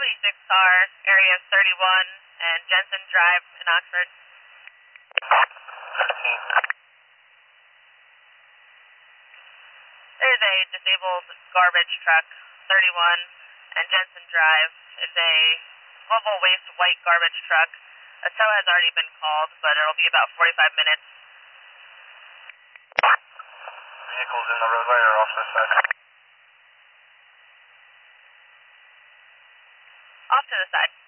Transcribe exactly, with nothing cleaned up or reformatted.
forty-six car, area thirty-one and Jensen Drive in Oxford. There's a disabled garbage truck, thirty-one and Jensen Drive. It's a global waste white garbage truck. A tow has already been called, but it'll be about forty-five minutes. Vehicles in the roadway or off this side? Off to the side.